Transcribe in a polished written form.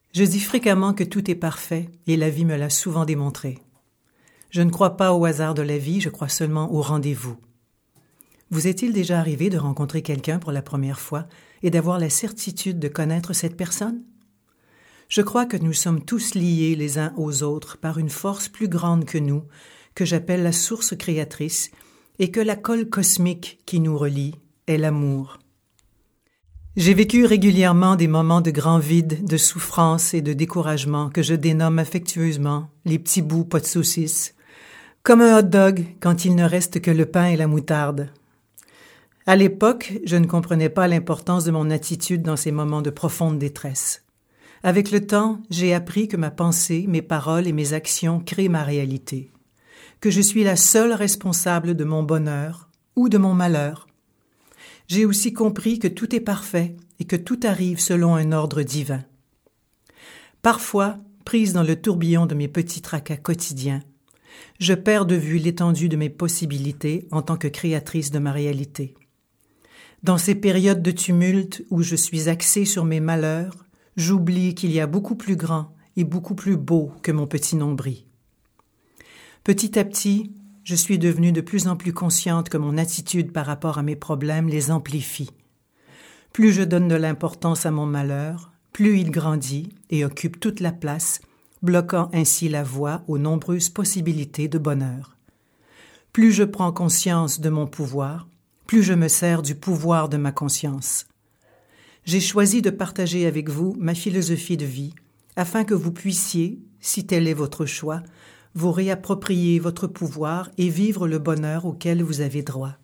Je dis fréquemment que tout est parfait et la vie me l'a souvent démontré. Je ne crois pas au hasard de la vie, je crois seulement au rendez-vous. Vous est-il déjà arrivé de rencontrer quelqu'un pour la première fois et d'avoir la certitude de connaître cette personne? Je crois que nous sommes tous liés les uns aux autres par une force plus grande que nous, que j'appelle la source créatrice, et que la colle cosmique qui nous relie est l'amour. J'ai vécu régulièrement des moments de grand vide, de souffrance et de découragement que je dénomme affectueusement les petits bouts pas de saucisse, comme un hot dog quand il ne reste que le pain et la moutarde. À l'époque, je ne comprenais pas l'importance de mon attitude dans ces moments de profonde détresse. Avec le temps, j'ai appris que ma pensée, mes paroles et mes actions créent ma réalité, que je suis la seule responsable de mon bonheur ou de mon malheur. J'ai aussi compris que tout est parfait et que tout arrive selon un ordre divin. Parfois, prise dans le tourbillon de mes petits tracas quotidiens, je perds de vue l'étendue de mes possibilités en tant que créatrice de ma réalité. Dans ces périodes de tumulte où je suis axée sur mes malheurs, j'oublie qu'il y a beaucoup plus grand et beaucoup plus beau que mon petit nombril. Petit à petit, je suis devenue de plus en plus consciente que mon attitude par rapport à mes problèmes les amplifie. Plus je donne de l'importance à mon malheur, plus il grandit et occupe toute la place, bloquant ainsi la voie aux nombreuses possibilités de bonheur. Plus je prends conscience de mon pouvoir, plus je me sers du pouvoir de ma conscience. J'ai choisi de partager avec vous ma philosophie de vie afin que vous puissiez, si tel est votre choix, vous réapproprier votre pouvoir et vivre le bonheur auquel vous avez droit.